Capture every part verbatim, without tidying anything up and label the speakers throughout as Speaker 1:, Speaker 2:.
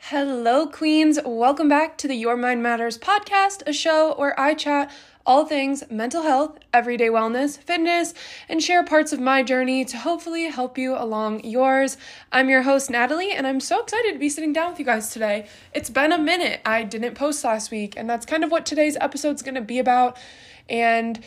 Speaker 1: Hello, queens. Welcome back to the Your Mind Matters podcast, a show where I chat all things mental health, everyday wellness, fitness, and share parts of my journey to hopefully help you along yours. I'm your host, Natalie, and I'm so excited to be sitting down with you guys today. It's been a minute. I didn't post last week, and that's kind of what today's episode's going to be about. And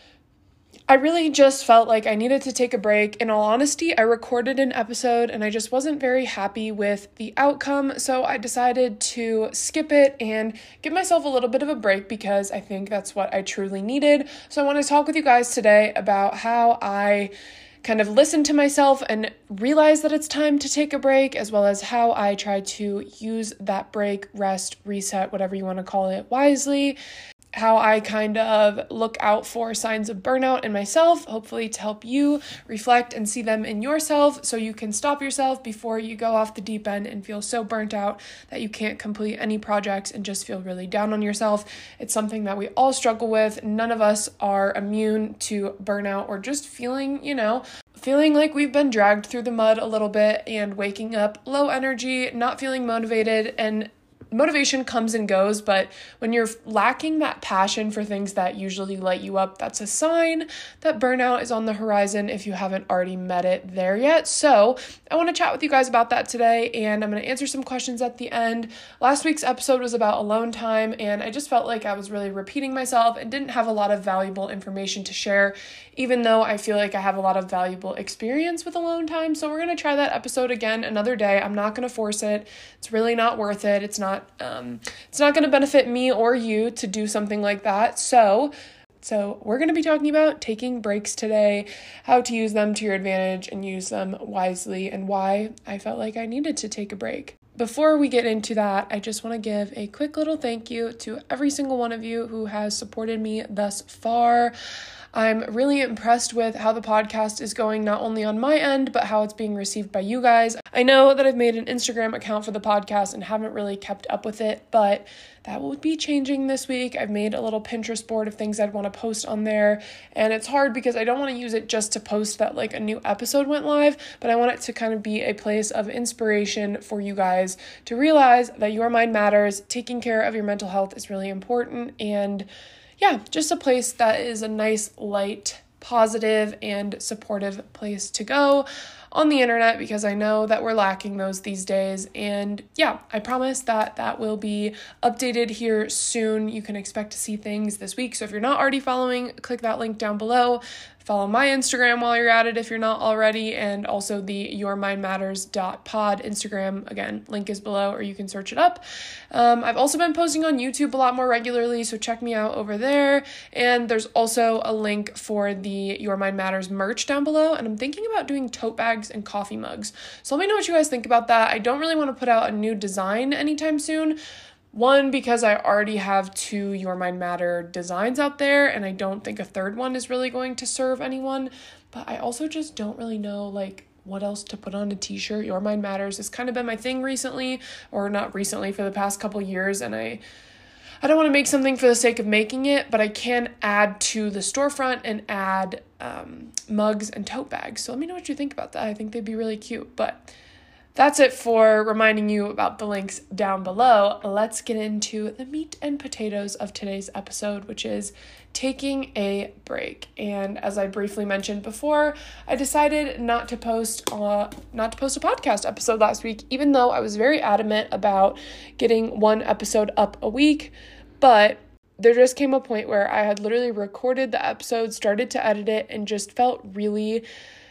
Speaker 1: I really just felt like I needed to take a break. In all honesty, I recorded an episode and I just wasn't very happy with the outcome, so I decided to skip it and give myself a little bit of a break because I think that's what I truly needed. So I want to talk with you guys today about how I kind of listen to myself and realize that it's time to take a break, as well as how I try to use that break, rest, reset, whatever you want to call it, wisely. How I kind of look out for signs of burnout in myself, hopefully to help you reflect and see them in yourself so you can stop yourself before you go off the deep end and feel so burnt out that you can't complete any projects and just feel really down on yourself. It's something that we all struggle with. None of us are immune to burnout or just feeling, you know, feeling like we've been dragged through the mud a little bit and waking up low energy, not feeling motivated, and motivation comes and goes, but when you're lacking that passion for things that usually light you up, that's a sign that burnout is on the horizon if you haven't already met it there yet. So I want to chat with you guys about that today, and I'm going to answer some questions at the end. Last week's episode was about alone time, and I just felt like I was really repeating myself and didn't have a lot of valuable information to share, even though I feel like I have a lot of valuable experience with alone time. So we're going to try that episode again another day. I'm not going to force it. It's really not worth it. It's not Um, it's not going to benefit me or you to do something like that. So, so we're going to be talking about taking breaks today, how to use them to your advantage and use them wisely, and why I felt like I needed to take a break. Before we get into that, I just want to give a quick little thank you to every single one of you who has supported me thus far. I'm really impressed with how the podcast is going, not only on my end, but how it's being received by you guys. I know that I've made an Instagram account for the podcast and haven't really kept up with it, but that will be changing this week. I've made a little Pinterest board of things I'd want to post on there, and it's hard because I don't want to use it just to post that like a new episode went live, but I want it to kind of be a place of inspiration for you guys to realize that your mind matters, taking care of your mental health is really important, and yeah, just a place that is a nice, light, positive, and supportive place to go on the internet, because I know that we're lacking those these days. And yeah, I promise that that will be updated here soon. You can expect to see things this week. So if you're not already following, click that link down below. Follow my Instagram while you're at it if you're not already, and also the your mind matters dot pod Instagram. Again, link is below, or you can search it up. Um, I've also been posting on YouTube a lot more regularly, so check me out over there. And there's also a link for the Your Mind Matters merch down below, and I'm thinking about doing tote bags and coffee mugs. So let me know what you guys think about that. I don't really want to put out a new design anytime soon. One, because I already have two Your Mind Matter designs out there, and I don't think a third one is really going to serve anyone, but I also just don't really know, like, what else to put on a t-shirt. Your Mind Matters has kind of been my thing recently, or not recently, for the past couple years, and I I don't want to make something for the sake of making it, but I can add to the storefront and add um, mugs and tote bags. So let me know what you think about that. I think they'd be really cute, but that's it for reminding you about the links down below. Let's get into the meat and potatoes of today's episode, which is taking a break. And as I briefly mentioned before, I decided not to post uh, not to post a podcast episode last week, even though I was very adamant about getting one episode up a week. But there just came a point where I had literally recorded the episode, started to edit it, and just felt really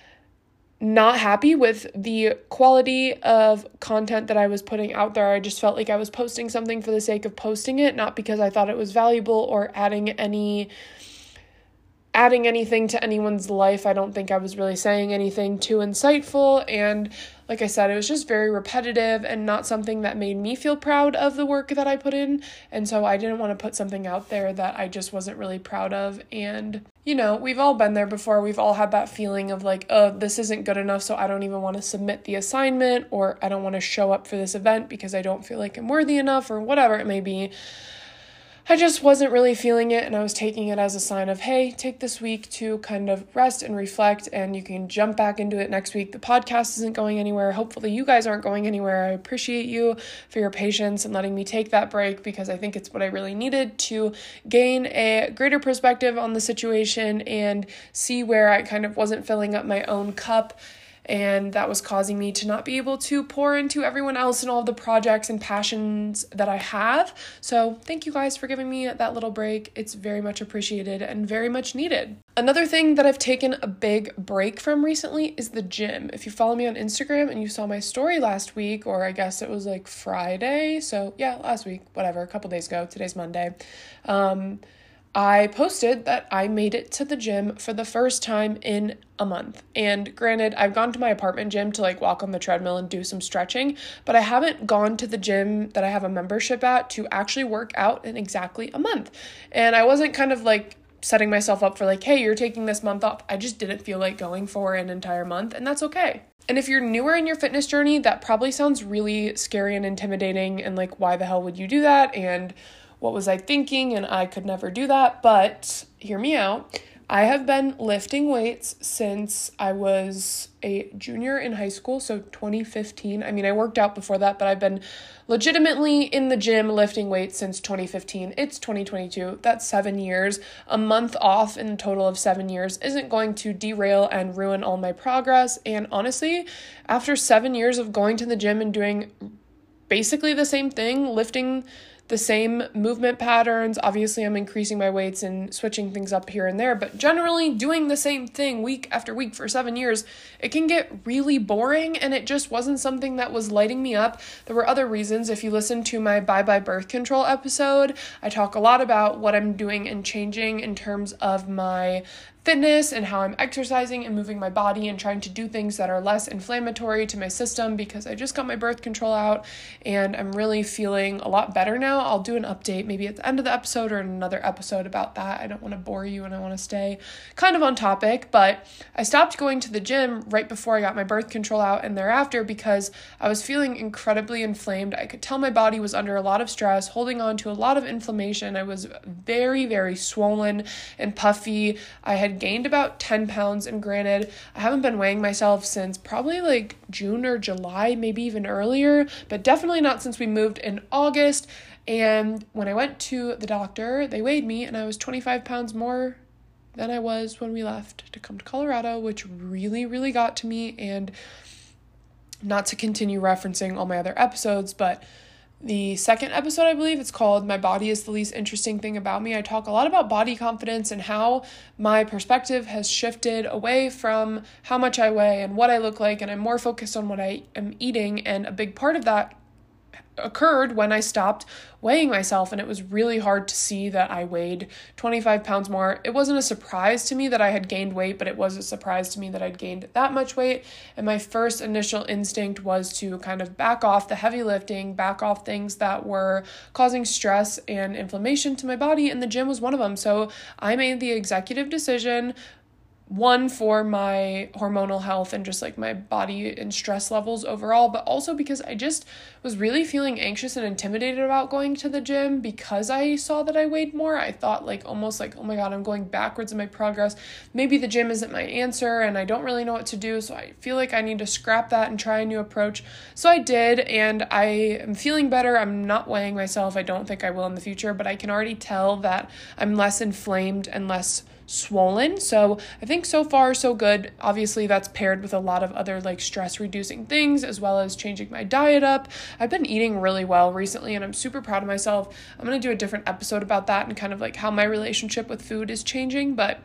Speaker 1: not happy with the quality of content that I was putting out there. I just felt like I was posting something for the sake of posting it, not because I thought it was valuable or adding any adding anything to anyone's life. I don't think I was really saying anything too insightful, and like I said, it was just very repetitive and not something that made me feel proud of the work that I put in, and so I didn't want to put something out there that I just wasn't really proud of. And you know, we've all been there before. We've all had that feeling of like, oh, this isn't good enough, so I don't even want to submit the assignment, or I don't want to show up for this event because I don't feel like I'm worthy enough, or whatever it may be. I just wasn't really feeling it, and I was taking it as a sign of, hey, take this week to kind of rest and reflect, and you can jump back into it next week. The podcast isn't going anywhere. Hopefully you guys aren't going anywhere. I appreciate you for your patience and letting me take that break, because I think it's what I really needed to gain a greater perspective on the situation and see where I kind of wasn't filling up my own cup. And that was causing me to not be able to pour into everyone else and all of the projects and passions that I have. So thank you guys for giving me that little break. It's very much appreciated and very much needed. Another thing that I've taken a big break from recently is the gym. If you follow me on Instagram and you saw my story last week, or I guess it was like Friday. So yeah, last week, whatever, a couple days ago. Today's Monday. Um, I posted that I made it to the gym for the first time in a month. And granted, I've gone to my apartment gym to like walk on the treadmill and do some stretching, but I haven't gone to the gym that I have a membership at to actually work out in exactly a month. And I wasn't kind of like setting myself up for like, hey, you're taking this month off. I just didn't feel like going for an entire month, and that's okay. And if you're newer in your fitness journey, that probably sounds really scary and intimidating, and like, why the hell would you do that? And what was I thinking? And I could never do that. But hear me out. I have been lifting weights since I was a junior in high school, so twenty fifteen. I mean, I worked out before that, but I've been legitimately in the gym lifting weights since twenty fifteen. It's twenty twenty-two. That's seven years. A month off in a total of seven years isn't going to derail and ruin all my progress. And honestly, after seven years of going to the gym and doing basically the same thing, lifting the same movement patterns. Obviously, I'm increasing my weights and switching things up here and there, but generally doing the same thing week after week for seven years, it can get really boring, and it just wasn't something that was lighting me up. There were other reasons. If you listen to my Bye Bye Birth Control episode, I talk a lot about what I'm doing and changing in terms of my fitness and how I'm exercising and moving my body and trying to do things that are less inflammatory to my system, because I just got my birth control out and I'm really feeling a lot better now. I'll do an update maybe at the end of the episode or in another episode about that. I don't want to bore you and I want to stay kind of on topic, but I stopped going to the gym right before I got my birth control out and thereafter because I was feeling incredibly inflamed. I could tell my body was under a lot of stress, holding on to a lot of inflammation. I was very, very swollen and puffy. I had gained about ten pounds, and granted, I haven't been weighing myself since probably like June or July, maybe even earlier, but definitely not since we moved in August. And when I went to the doctor, they weighed me and I was twenty-five pounds more than I was when we left to come to Colorado, which really, really got to me. And not to continue referencing all my other episodes, but the second episode, I believe it's called My Body is the Least Interesting Thing About Me, I talk a lot about body confidence and how my perspective has shifted away from how much I weigh and what I look like, and I'm more focused on what I am eating. And a big part of that occurred when I stopped weighing myself, and it was really hard to see that I weighed twenty-five pounds more. It wasn't a surprise to me that I had gained weight, but it was a surprise to me that I'd gained that much weight. And my first initial instinct was to kind of back off the heavy lifting, back off things that were causing stress and inflammation to my body, and the gym was one of them. So I made the executive decision, one, for my hormonal health and just like my body and stress levels overall, but also because I just was really feeling anxious and intimidated about going to the gym because I saw that I weighed more. I thought like almost like, oh my God, I'm going backwards in my progress. Maybe the gym isn't my answer and I don't really know what to do. So I feel like I need to scrap that and try a new approach. So I did, and I am feeling better. I'm not weighing myself. I don't think I will in the future, but I can already tell that I'm less inflamed and less swollen. So I think so far so good. Obviously that's paired with a lot of other like stress reducing things, as well as changing my diet up. I've been eating really well recently and I'm super proud of myself. I'm going to do a different episode about that and kind of like how my relationship with food is changing. But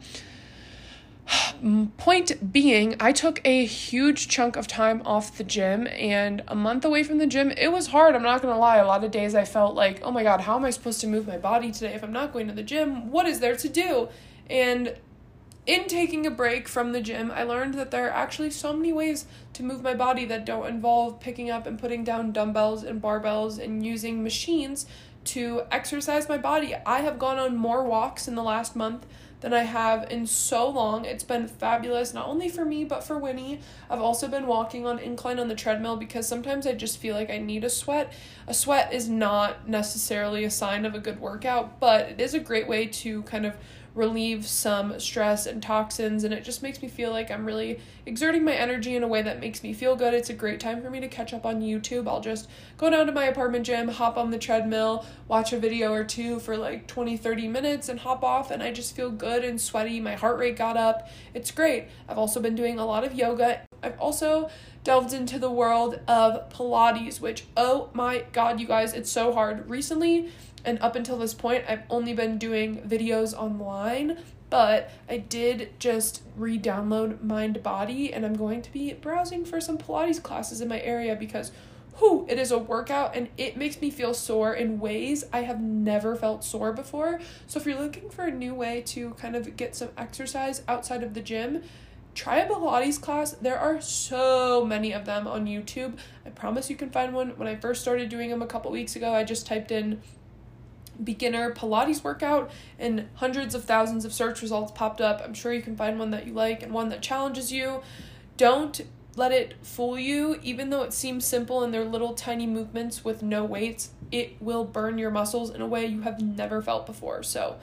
Speaker 1: point being, I took a huge chunk of time off the gym, and a month away from the gym, it was hard. I'm not going to lie. A lot of days I felt like, oh my God, how am I supposed to move my body today if I'm not going to the gym? What is there to do? And in taking a break from the gym, I learned that there are actually so many ways to move my body that don't involve picking up and putting down dumbbells and barbells and using machines to exercise my body. I have gone on more walks in the last month than I have in so long. It's been fabulous, not only for me, but for Winnie. I've also been walking on incline on the treadmill because sometimes I just feel like I need a sweat. A sweat is not necessarily a sign of a good workout, but it is a great way to kind of relieve some stress and toxins, and it just makes me feel like I'm really exerting my energy in a way that makes me feel good. It's a great time for me to catch up on YouTube. I'll just go down to my apartment gym, hop on the treadmill, watch a video or two for like twenty, thirty minutes and hop off, and I just feel good and sweaty. My heart rate got up. It's great. I've also been doing a lot of yoga. I've also delved into the world of Pilates, which, oh my God, you guys, it's so hard. Recently, and up until this point, I've only been doing videos online, but I did just re-download MindBody, and I'm going to be browsing for some Pilates classes in my area because, whew, it is a workout, and it makes me feel sore in ways I have never felt sore before. So if you're looking for a new way to kind of get some exercise outside of the gym, try a Pilates class. There are so many of them on YouTube. I promise you can find one. When I first started doing them a couple weeks ago, I just typed in beginner Pilates workout and hundreds of thousands of search results popped up. I'm sure you can find one that you like and one that challenges you. Don't let it fool you. Even though it seems simple and they're little tiny movements with no weights, it will burn your muscles in a way you have never felt before. So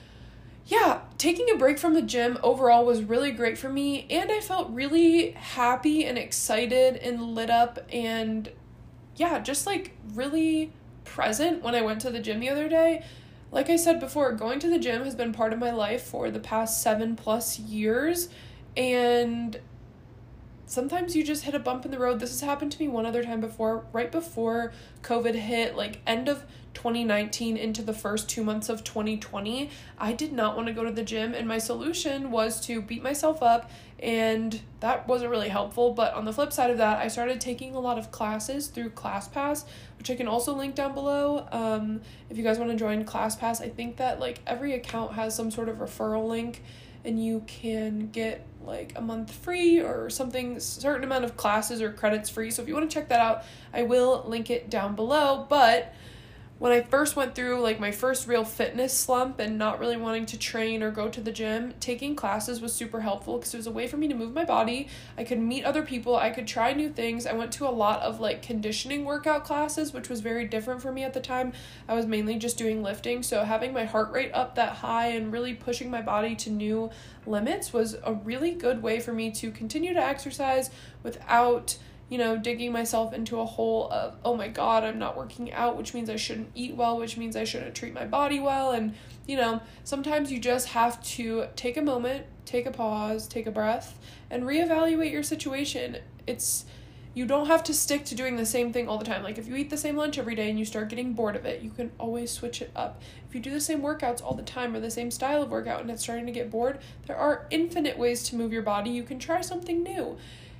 Speaker 1: yeah, taking a break from the gym overall was really great for me, and I felt really happy and excited and lit up and yeah, just like really present when I went to the gym the other day. Like I said before, going to the gym has been part of my life for the past seven plus years, and sometimes you just hit a bump in the road. This has happened to me one other time before, right before COVID hit, like end of twenty nineteen into the first two months of twenty twenty. I did not want to go to the gym, and my solution was to beat myself up, and that wasn't really helpful. But on the flip side of that, I started taking a lot of classes through ClassPass, which I can also link down below. Um, if you guys want to join ClassPass, I think that like every account has some sort of referral link, and you can get like a month free or something, certain amount of classes or credits free. So if you want to check that out, I will link it down below. But when I first went through like my first real fitness slump and not really wanting to train or go to the gym, taking classes was super helpful because it was a way for me to move my body. I could meet other people. I could try new things. I went to a lot of like conditioning workout classes, which was very different for me at the time. I was mainly just doing lifting. So having my heart rate up that high and really pushing my body to new limits was a really good way for me to continue to exercise without, you know, digging myself into a hole of, oh my God, I'm not working out, which means I shouldn't eat well, which means I shouldn't treat my body well. And, you know, sometimes you just have to take a moment, take a pause, take a breath, and reevaluate your situation. It's, you don't have to stick to doing the same thing all the time. Like if you eat the same lunch every day and you start getting bored of it, you can always switch it up. If you do the same workouts all the time or the same style of workout and it's starting to get bored, there are infinite ways to move your body. You can try something new.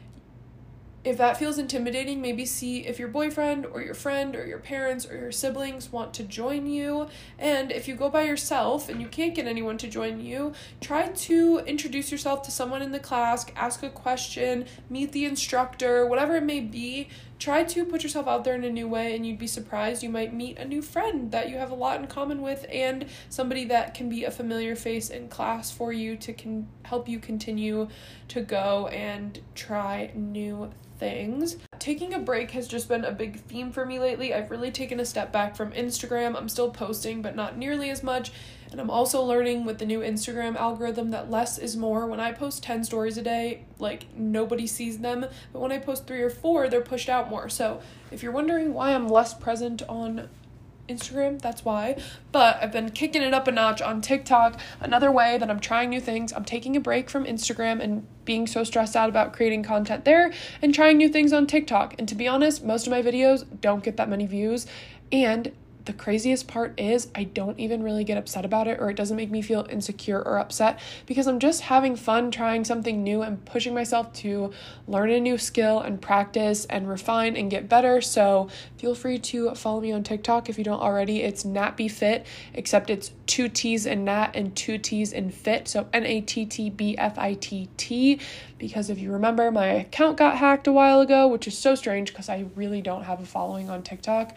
Speaker 1: If that feels intimidating, maybe see if your boyfriend or your friend or your parents or your siblings want to join you. And if you go by yourself and you can't get anyone to join you, try to introduce yourself to someone in the class, ask a question, meet the instructor, whatever it may be. Try to put yourself out there in a new way, and you'd be surprised. You might meet a new friend that you have a lot in common with, and somebody that can be a familiar face in class for you to can help you continue to go and try new things. Taking a break has just been a big theme for me lately. I've really taken a step back from Instagram. I'm still posting, but not nearly as much. And I'm also learning with the new Instagram algorithm that less is more. When I post ten stories a day, like nobody sees them. But when I post three or four, they're pushed out more. So if you're wondering why I'm less present on Instagram, that's why. But I've been kicking it up a notch on TikTok. Another way that I'm trying new things. I'm taking a break from Instagram and being so stressed out about creating content there and trying new things on TikTok. And to be honest, most of my videos don't get that many views. And the craziest part is I don't even really get upset about it, or it doesn't make me feel insecure or upset, because I'm just having fun trying something new and pushing myself to learn a new skill and practice and refine and get better. So feel free to follow me on TikTok if you don't already. It's NatBeFit, except it's two T's in Nat and two T's in Fit. So N A T T B F I T T, because if you remember, my account got hacked a while ago, which is so strange because I really don't have a following on TikTok.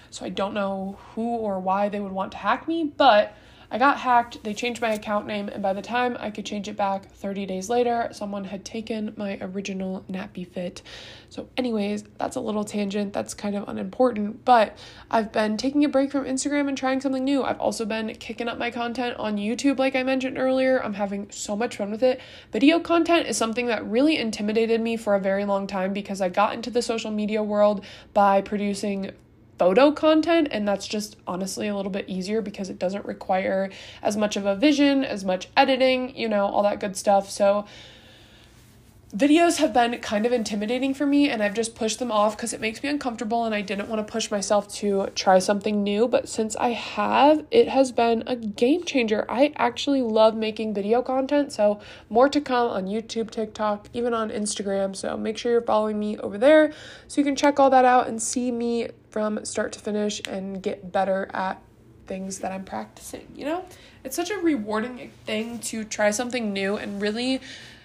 Speaker 1: so I don't know who or why they would want to hack me, but I got hacked, they changed my account name, and by the time I could change it back thirty days later, someone had taken my original Nappy Fit. So anyways, that's a little tangent, that's kind of unimportant, but I've been taking a break from Instagram and trying something new. I've also been kicking up my content on YouTube, like I mentioned earlier. I'm having so much fun with it. Video content is something that really intimidated me for a very long time because I got into the social media world by producing photo content, and that's just honestly a little bit easier because it doesn't require as much of a vision, as much editing, you know, all that good stuff. So videos have been kind of intimidating for me, and I've just pushed them off because it makes me uncomfortable and I didn't want to push myself to try something new. But since I have, it has been a game changer. I actually love making video content, so more to come on YouTube, TikTok, even on Instagram. So make sure you're following me over there so you can check all that out and see me from start to finish and get better at things that I'm practicing. You know, it's such a rewarding thing to try something new and really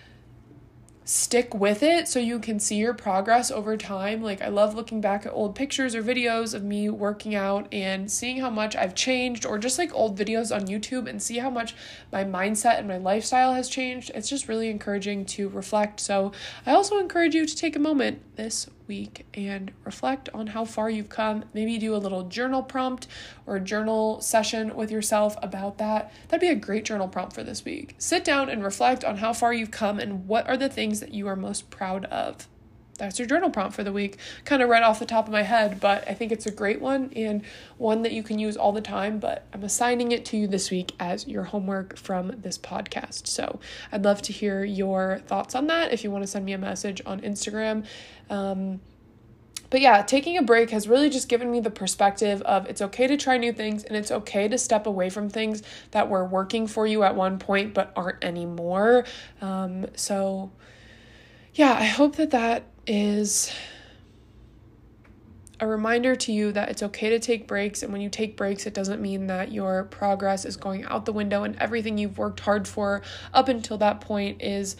Speaker 1: stick with it so you can see your progress over time. Like, I love looking back at old pictures or videos of me working out and seeing how much I've changed, or just like old videos on YouTube and see how much my mindset and my lifestyle has changed. It's just really encouraging to reflect. So I also encourage you to take a moment this week and reflect on how far you've come. Maybe do a little journal prompt or a journal session with yourself about that. That'd be a great journal prompt for this week. Sit down and reflect on how far you've come and what are the things that you are most proud of. That's your journal prompt for the week. Kind of right off the top of my head, but I think it's a great one and one that you can use all the time, but I'm assigning it to you this week as your homework from this podcast. So I'd love to hear your thoughts on that if you want to send me a message on Instagram. Um, but yeah, taking a break has really just given me the perspective of it's okay to try new things and it's okay to step away from things that were working for you at one point but aren't anymore. Um, so yeah, I hope that that is a reminder to you that it's okay to take breaks, and when you take breaks, it doesn't mean that your progress is going out the window and everything you've worked hard for up until that point is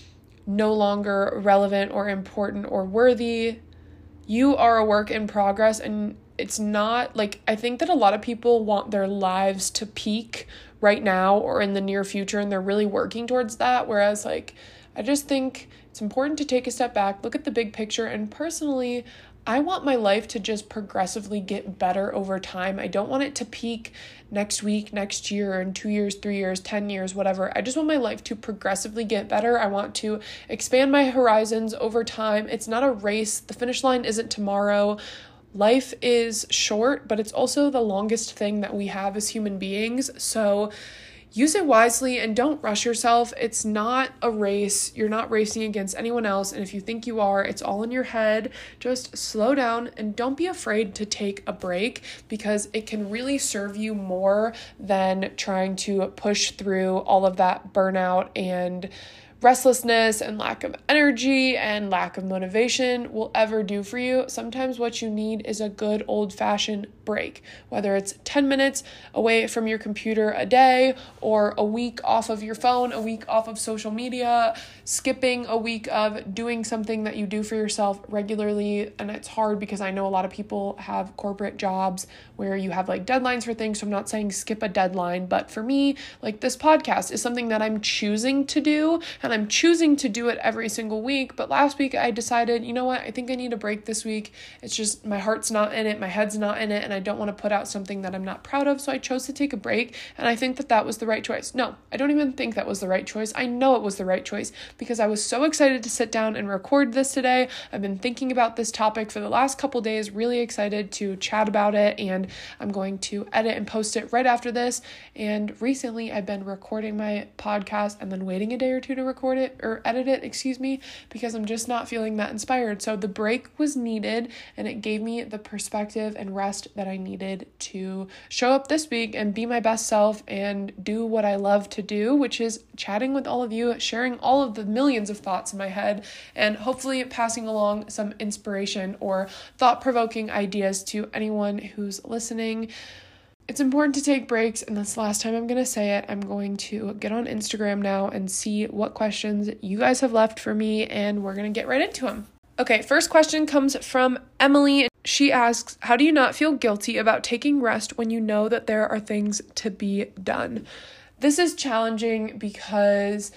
Speaker 1: no longer relevant or important or worthy. You are a work in progress, and it's not like, I think that a lot of people want their lives to peak right now or in the near future, and they're really working towards that, whereas like I just think it's important to take a step back, look at the big picture, and personally, I want my life to just progressively get better over time. I don't want it to peak next week, next year, in two years, three years, ten years, whatever. I just want my life to progressively get better. I want to expand my horizons over time. It's not a race. The finish line isn't tomorrow. Life is short, but it's also the longest thing that we have as human beings. So use it wisely and don't rush yourself. It's not a race. You're not racing against anyone else. And if you think you are, it's all in your head. Just slow down and don't be afraid to take a break, because it can really serve you more than trying to push through all of that burnout and restlessness and lack of energy and lack of motivation will ever do for you. Sometimes what you need is a good old-fashioned break, whether it's ten minutes away from your computer a day, or a week off of your phone, a week off of social media, skipping a week of doing something that you do for yourself regularly. And it's hard because I know a lot of people have corporate jobs where you have like deadlines for things. So I'm not saying skip a deadline, but for me, like this podcast is something that I'm choosing to do, and I'm choosing to do it every single week. But last week I decided, you know what, I think I need a break this week. It's just my heart's not in it, my head's not in it, and I don't want to put out something that I'm not proud of. So I chose to take a break, and I think that that was the right choice. No, I don't even think that was the right choice. I know it was the right choice because I was so excited to sit down and record this today. I've been thinking about this topic for the last couple days, really excited to chat about it, and I'm going to edit and post it right after this. And recently I've been recording my podcast and then waiting a day or two to record it or edit it, excuse me, because I'm just not feeling that inspired. So the break was needed, and it gave me the perspective and rest that I needed to show up this week and be my best self and do what I love to do, which is chatting with all of you, sharing all of the millions of thoughts in my head, and hopefully passing along some inspiration or thought-provoking ideas to anyone who's listening. It's important to take breaks, and that's the last time I'm going to say it. I'm going to get on Instagram now and see what questions you guys have left for me, and we're going to get right into them. Okay, first question comes from Emily. she asks, how do you not feel guilty about taking rest when you know that there are things to be done? This is challenging because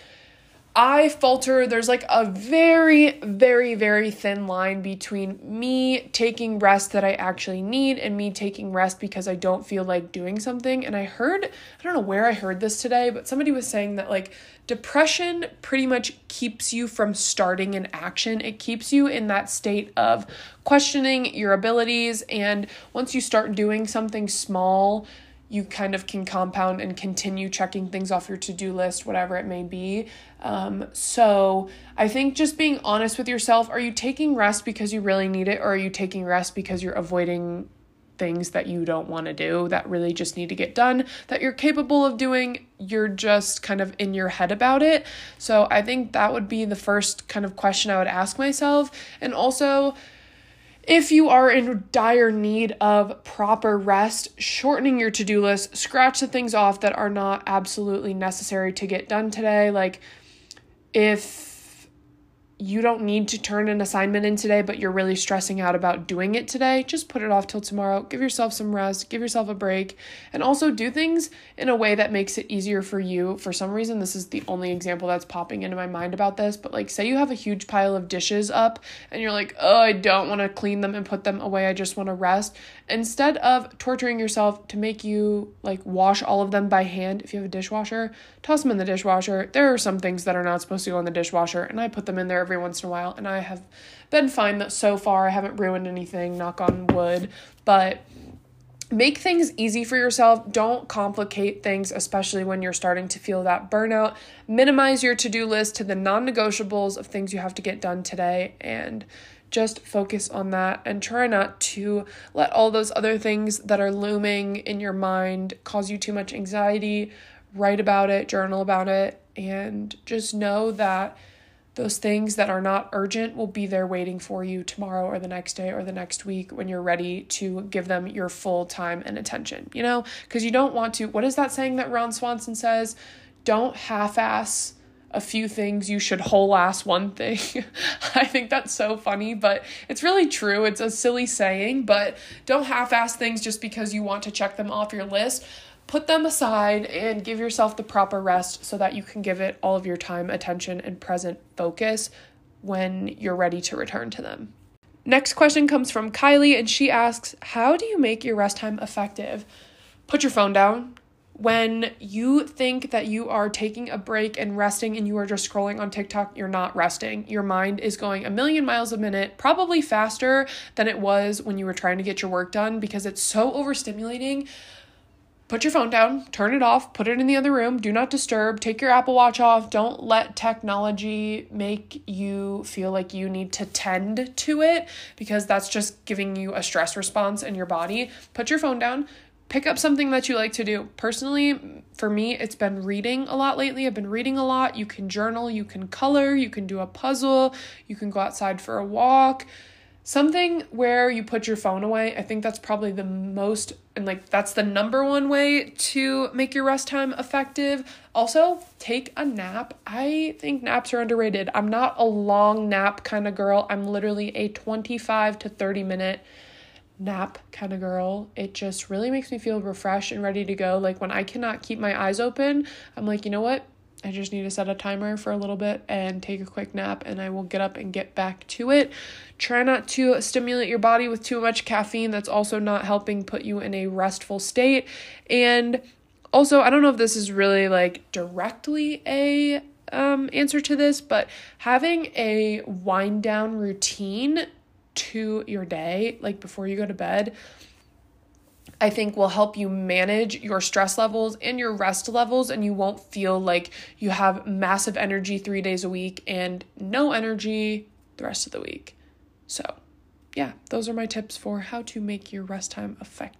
Speaker 1: I falter. There's like a very, very, very thin line between me taking rest that I actually need and me taking rest because I don't feel like doing something. And I heard, I don't know where I heard this today, but somebody was saying that like depression pretty much keeps you from starting an action. It keeps you in that state of questioning your abilities. And once you start doing something small, you kind of can compound and continue checking things off your to-do list, whatever it may be. Um, so I think just being honest with yourself, are you taking rest because you really need it, or are you taking rest because you're avoiding things that you don't want to do that really just need to get done, that you're capable of doing, you're just kind of in your head about it? So I think that would be the first kind of question I would ask myself. And also, if you are in dire need of proper rest, shortening your to-do list, scratch the things off that are not absolutely necessary to get done today. Like if you don't need to turn an assignment in today, but you're really stressing out about doing it today, just put it off till tomorrow. Give yourself some rest, give yourself a break, and also do things in a way that makes it easier for you. For some reason, this is the only example that's popping into my mind about this, but like say you have a huge pile of dishes up and you're like, oh, I don't want to clean them and put them away. I just want to rest. Instead of torturing yourself to make you like wash all of them by hand, if you have a dishwasher, toss them in the dishwasher. There are some things that are not supposed to go in the dishwasher, and I put them in there every once in a while, and I have been fine that so far. I haven't ruined anything, knock on wood, but make things easy for yourself. Don't complicate things, especially when you're starting to feel that burnout. Minimize your to-do list to the non-negotiables of things you have to get done today, and just focus on that and try not to let all those other things that are looming in your mind cause you too much anxiety. Write about it, journal about it, and just know that those things that are not urgent will be there waiting for you tomorrow or the next day or the next week when you're ready to give them your full time and attention, you know, because you don't want to, what is that saying that Ron Swanson says? Don't half-ass a few things, you should whole-ass one thing. I think that's so funny, but it's really true. It's a silly saying, but don't half-ass things just because you want to check them off your list. Put them aside and give yourself the proper rest so that you can give it all of your time, attention, and present focus when you're ready to return to them. Next question comes from Kylie, and she asks, how do you make your rest time effective? Put your phone down. When you think that you are taking a break and resting and you are just scrolling on TikTok, you're not resting. Your mind is going a million miles a minute, probably faster than it was when you were trying to get your work done because it's so overstimulating. Put your phone down, turn it off, put it in the other room, do not disturb, take your Apple Watch off. Don't let technology make you feel like you need to tend to it because that's just giving you a stress response in your body. Put your phone down. Pick up something that you like to do. Personally, for me, it's been reading a lot lately. I've been reading a lot. You can journal, you can color, you can do a puzzle, you can go outside for a walk. Something where you put your phone away. I think that's probably the most, and like that's the number one way to make your rest time effective. Also, take a nap. I think naps are underrated. I'm not a long nap kind of girl. I'm literally a twenty-five to thirty minute nap kind of girl. It just really makes me feel refreshed and ready to go. Like when I cannot keep my eyes open, I'm like, you know what? I just need to set a timer for a little bit and take a quick nap, and I will get up and get back to it. Try not to stimulate your body with too much caffeine. That's also not helping put you in a restful state. And also, I don't know if this is really like directly a um, answer to this, but having a wind down routine to your day, like before you go to bed, I think will help you manage your stress levels and your rest levels, and you won't feel like you have massive energy three days a week and no energy the rest of the week. So yeah, those are my tips for how to make your rest time effective.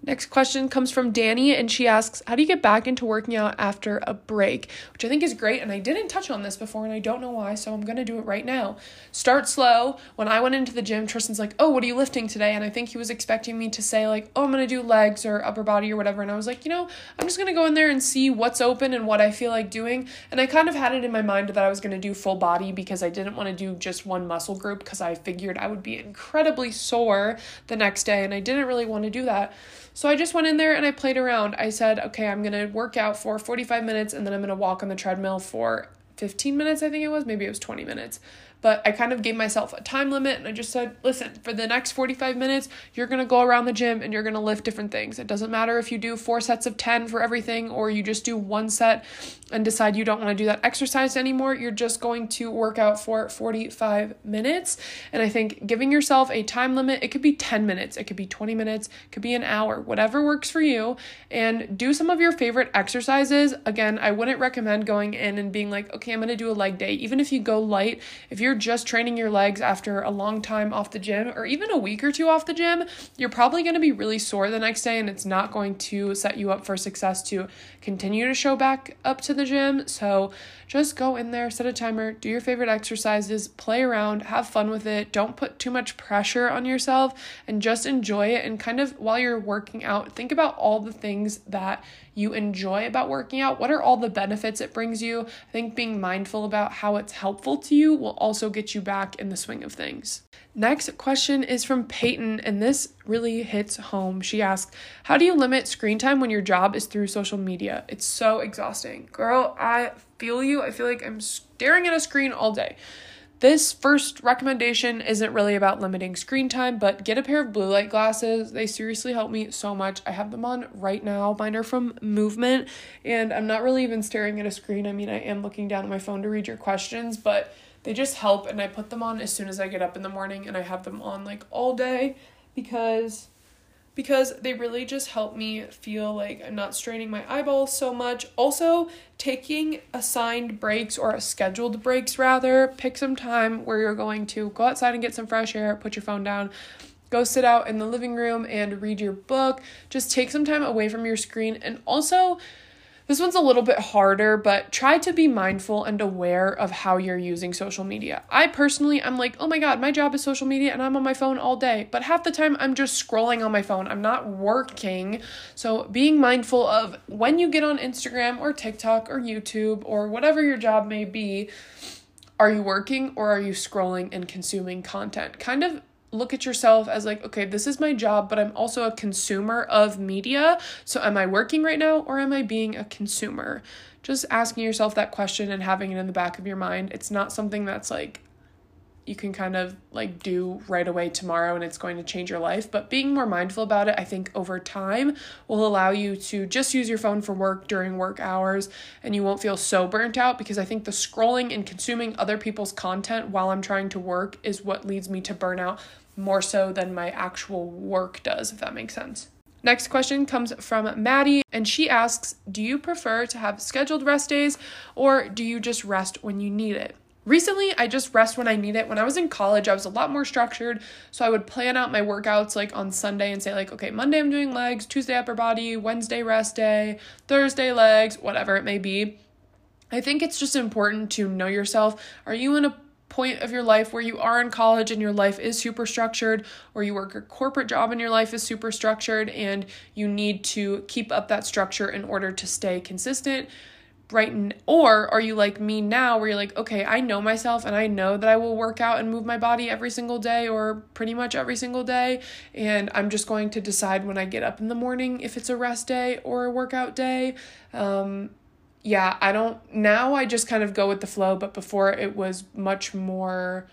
Speaker 1: Next question comes from Danny, and she asks, how do you get back into working out after a break? Which I think is great, and I didn't touch on this before, and I don't know why, so I'm going to do it right now. Start slow. When I went into the gym, Tristan's like, oh, what are you lifting today? And I think he was expecting me to say, like, oh, I'm going to do legs or upper body or whatever, and I was like, you know, I'm just going to go in there and see what's open and what I feel like doing, and I kind of had it in my mind that I was going to do full body because I didn't want to do just one muscle group because I figured I would be incredibly sore the next day, and I didn't really want to do that. So I just went in there and I played around. I said, okay, I'm going to work out for forty-five minutes and then I'm going to walk on the treadmill for fifteen minutes, I think it was. Maybe it was twenty minutes. But I kind of gave myself a time limit and I just said, listen, for the next forty-five minutes, you're going to go around the gym and you're going to lift different things. It doesn't matter if you do four sets of ten for everything or you just do one set and decide you don't want to do that exercise anymore. You're just going to work out for forty-five minutes. And I think giving yourself a time limit, it could be ten minutes, it could be twenty minutes, it could be an hour, whatever works for you. And do some of your favorite exercises. Again, I wouldn't recommend going in and being like, okay, I'm going to do a leg day. Even if you go light, if you're just training your legs after a long time off the gym or even a week or two off the gym, you're probably going to be really sore the next day and it's not going to set you up for success to continue to show back up to the gym. So just go in there, set a timer, do your favorite exercises, play around, have fun with it. Don't put too much pressure on yourself and just enjoy it. And kind of while you're working out, think about all the things that you enjoy about working out. What are all the benefits it brings you? I think being mindful about how it's helpful to you will also get you back in the swing of things. Next question is from Peyton, and this really hits home. She asks, how do you limit screen time when your job is through social media? It's so exhausting. Girl, I feel you. I feel like I'm staring at a screen all day. This first recommendation isn't really about limiting screen time, but get a pair of blue light glasses. They seriously help me so much. I have them on right now. Mine are from Movement, and I'm not really even staring at a screen. I mean, I am looking down at my phone to read your questions, but they just help, and I put them on as soon as I get up in the morning, and I have them on like all day because because they really just help me feel like I'm not straining my eyeballs so much. Also, taking assigned breaks or scheduled breaks rather. Pick some time where you're going to go outside and get some fresh air, put your phone down, go sit out in the living room and read your book. Just take some time away from your screen. And also, this one's a little bit harder, but try to be mindful and aware of how you're using social media. I personally, I'm like, oh my God, my job is social media and I'm on my phone all day. But half the time I'm just scrolling on my phone. I'm not working. So being mindful of when you get on Instagram or TikTok or YouTube or whatever your job may be, are you working or are you scrolling and consuming content? Kind of look at yourself as like, okay, this is my job, but I'm also a consumer of media. So am I working right now or am I being a consumer? Just asking yourself that question and having it in the back of your mind. It's not something that's like you can kind of like do right away tomorrow and it's going to change your life. But being more mindful about it, I think over time will allow you to just use your phone for work during work hours and you won't feel so burnt out, because I think the scrolling and consuming other people's content while I'm trying to work is what leads me to burnout more so than my actual work does, if that makes sense. Next question comes from Maddie, and she asks, do you prefer to have scheduled rest days or do you just rest when you need it? Recently, I just rest when I need it. When I was in college, I was a lot more structured, so I would plan out my workouts like on Sunday and say like, okay, Monday I'm doing legs, Tuesday upper body, Wednesday rest day, Thursday legs, whatever it may be. I think it's just important to know yourself. Are you in a point of your life where you are in college and your life is super structured, or you work a corporate job and your life is super structured and you need to keep up that structure in order to stay consistent, right? Or are you like me now where you're like, okay, I know myself and I know that I will work out and move my body every single day or pretty much every single day, and I'm just going to decide when I get up in the morning if it's a rest day or a workout day. Um, Yeah, I don't, now I just kind of go with the flow, but before it was much more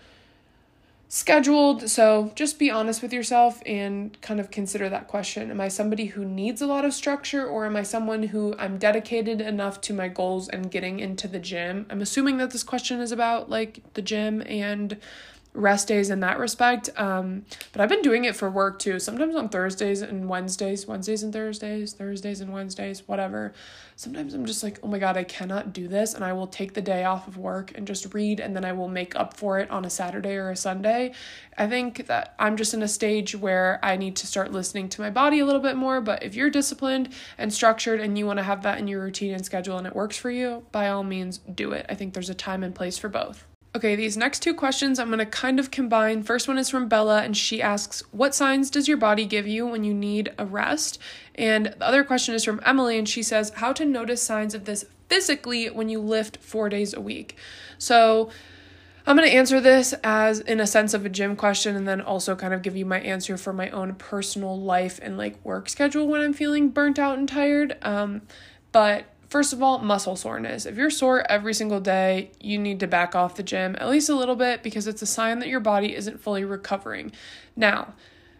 Speaker 1: scheduled. So just be honest with yourself and kind of consider that question. Am I somebody who needs a lot of structure, or am I someone who I'm dedicated enough to my goals and getting into the gym? I'm assuming that this question is about like the gym and rest days in that respect. Um, but I've been doing it for work too. Sometimes on Thursdays and Wednesdays, Wednesdays and Thursdays, Thursdays and Wednesdays, whatever. Sometimes I'm just like, oh my God, I cannot do this. And I will take the day off of work and just read, and then I will make up for it on a Saturday or a Sunday. I think that I'm just in a stage where I need to start listening to my body a little bit more. But if you're disciplined and structured and you want to have that in your routine and schedule and it works for you, by all means, do it. I think there's a time and place for both. Okay, these next two questions I'm going to kind of combine. First one is from Bella, and she asks, what signs does your body give you when you need a rest? And the other question is from Emily, and she says, how to notice signs of this physically when you lift four days a week. So I'm going to answer this as in a sense of a gym question, and then also kind of give you my answer for my own personal life and like work schedule when I'm feeling burnt out and tired. Um, but First of all, muscle soreness. If you're sore every single day, you need to back off the gym at least a little bit, because it's a sign that your body isn't fully recovering. Now,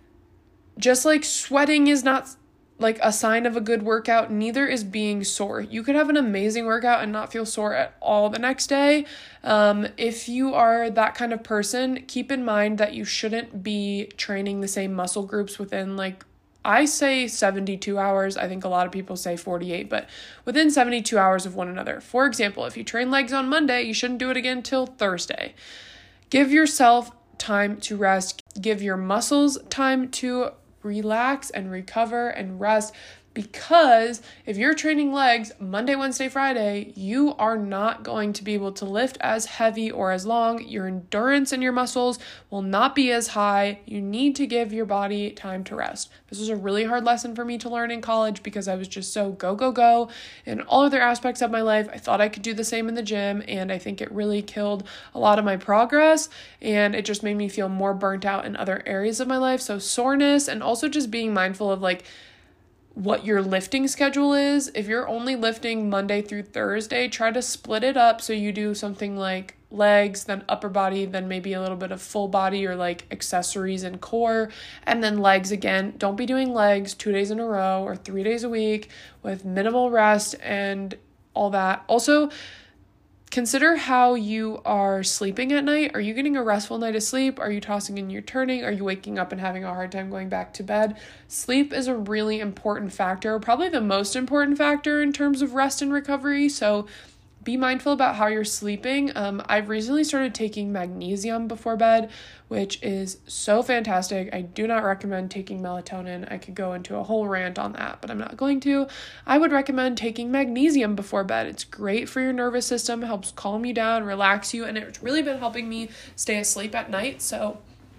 Speaker 1: just like sweating is not like a sign of a good workout, neither is being sore. You could have an amazing workout and not feel sore at all the next day. Um, if you are that kind of person, keep in mind that you shouldn't be training the same muscle groups within like I say seventy-two hours. I think a lot of people say forty-eight, but within seventy-two hours of one another. For example, if you train legs on Monday, you shouldn't do it again till Thursday. Give yourself time to rest. Give your muscles time to relax and recover and rest. Because if you're training legs Monday, Wednesday, Friday, you are not going to be able to lift as heavy or as long. Your endurance in your muscles will not be as high. You need to give your body time to rest. This was a really hard lesson for me to learn in college because I was just so go, go, go in all other aspects of my life. I thought I could do the same in the gym, and I think it really killed a lot of my progress, and it just made me feel more burnt out in other areas of my life. So soreness, and also just being mindful of like what your lifting schedule is. If you're only lifting Monday through Thursday, try to split it up so you do something like legs, then upper body, then maybe a little bit of full body or like accessories and core, and then legs again. Don't be doing legs two days in a row or three days a week with minimal rest and all that. Also, consider how you are sleeping at night. Are you getting a restful night of sleep? Are you tossing and you're turning? Are you waking up and having a hard time going back to bed? Sleep is a really important factor, probably the most important factor in terms of rest and recovery. So be mindful about how you're sleeping. Um, I've recently started taking magnesium before bed, which is so fantastic. I do not recommend taking melatonin. I could go into a whole rant on that, but I'm not going to. I would recommend taking magnesium before bed. It's great for your nervous system, helps calm you down, relax you, and it's really been helping me stay asleep at night. So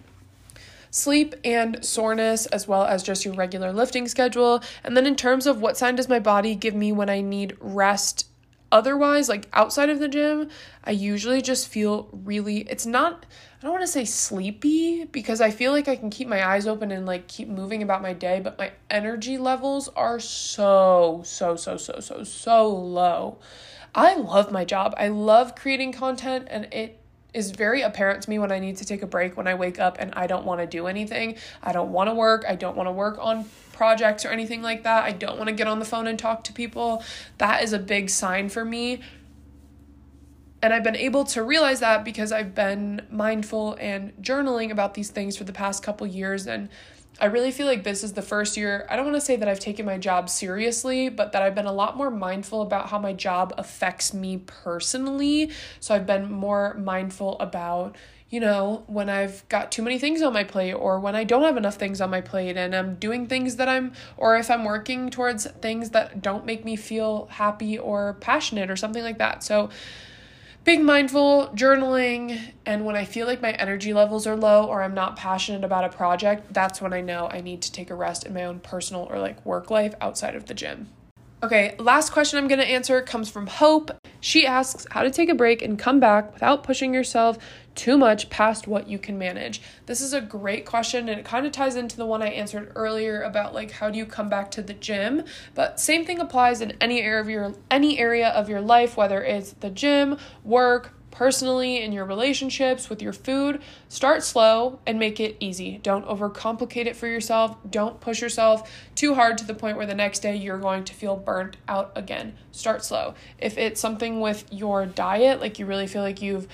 Speaker 1: sleep and soreness, as well as just your regular lifting schedule. And then in terms of what sign does my body give me when I need rest otherwise, like outside of the gym, I usually just feel really, it's not, I don't want to say sleepy, because I feel like I can keep my eyes open and like keep moving about my day, but my energy levels are so, so, so, so, so, so low. I love my job. I love creating content, and it is very apparent to me when I need to take a break, when I wake up and I don't want to do anything. I don't want to work. I don't want to work on projects or anything like that. I don't want to get on the phone and talk to people. That is a big sign for me. And I've been able to realize that because I've been mindful and journaling about these things for the past couple years. And I really feel like this is the first year, I don't want to say that I've taken my job seriously, but that I've been a lot more mindful about how my job affects me personally. So I've been more mindful about, you know, when I've got too many things on my plate, or when I don't have enough things on my plate and I'm doing things that I'm, or if I'm working towards things that don't make me feel happy or passionate or something like that. So being mindful, journaling, and when I feel like my energy levels are low or I'm not passionate about a project, that's when I know I need to take a rest in my own personal or like work life outside of the gym. Okay, last question I'm going to answer comes from Hope. She asks how to take a break and come back without pushing yourself too much past what you can manage. This is a great question, and it kind of ties into the one I answered earlier about like how do you come back to the gym, but same thing applies in any area of your any area of your life, whether it's the gym, work, personally, in your relationships, with your food. Start slow and make it easy. Don't overcomplicate it for yourself. Don't push yourself too hard to the point where the next day you're going to feel burnt out again. Start slow. If it's something with your diet, like you really feel like you've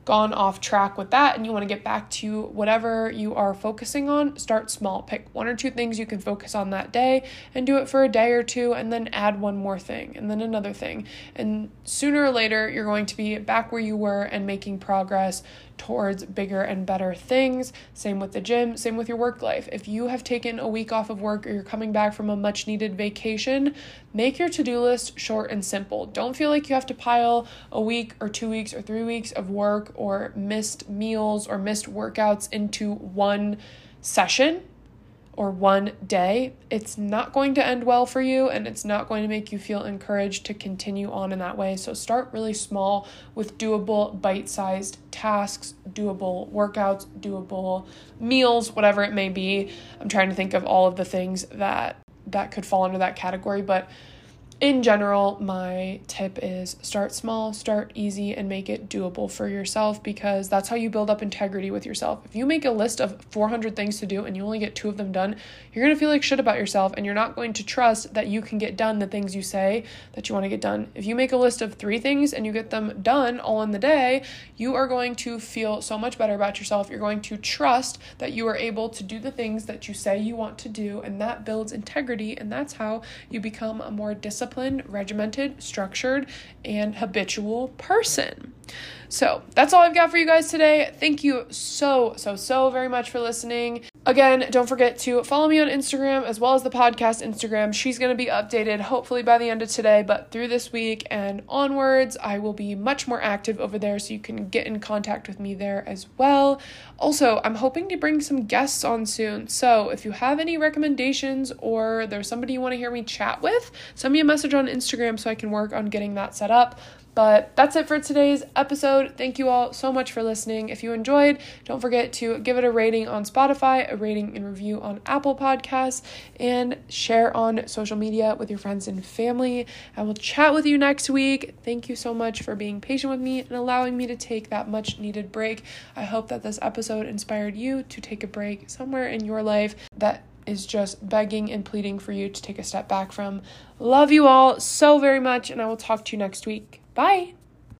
Speaker 1: gone off track with that and you want to get back to whatever you are focusing on, start small. Pick one or two things you can focus on that day and do it for a day or two, and then add one more thing and then another thing. And sooner or later, you're going to be back where you were and making progress towards bigger and better things. Same with the gym, same with your work life. If you have taken a week off of work or you're coming back from a much needed vacation, make your to-do list short and simple. Don't feel like you have to pile a week or two weeks or three weeks of work or missed meals or missed workouts into one session or one day. It's not going to end well for you, and it's not going to make you feel encouraged to continue on in that way. So start really small with doable bite-sized tasks, doable workouts, doable meals, whatever it may be. I'm trying to think of all of the things that that could fall under that category, but in general, my tip is start small, start easy, and make it doable for yourself, because that's how you build up integrity with yourself. If you make a list of four hundred things to do and you only get two of them done, you're going to feel like shit about yourself, and you're not going to trust that you can get done the things you say that you want to get done. If you make a list of three things and you get them done all in the day, you are going to feel so much better about yourself. You're going to trust that you are able to do the things that you say you want to do, and that builds integrity, and that's how you become a more disciplined, regimented, structured, and habitual person. So that's all I've got for you guys today. Thank you so, so, so very much for listening. Again, don't forget to follow me on Instagram as well as the podcast Instagram. She's going to be updated hopefully by the end of today, but through this week and onwards, I will be much more active over there, so you can get in contact with me there as well. Also, I'm hoping to bring some guests on soon. So if you have any recommendations or there's somebody you want to hear me chat with, send me a message on Instagram so I can work on getting that set up. But that's it for today's episode. Thank you all so much for listening. If you enjoyed, don't forget to give it a rating on Spotify, a rating and review on Apple Podcasts, and share on social media with your friends and family. I will chat with you next week. Thank you so much for being patient with me and allowing me to take that much needed break. I hope that this episode inspired you to take a break somewhere in your life that is just begging and pleading for you to take a step back from. Love you all so very much, and I will talk to you next week. Bye.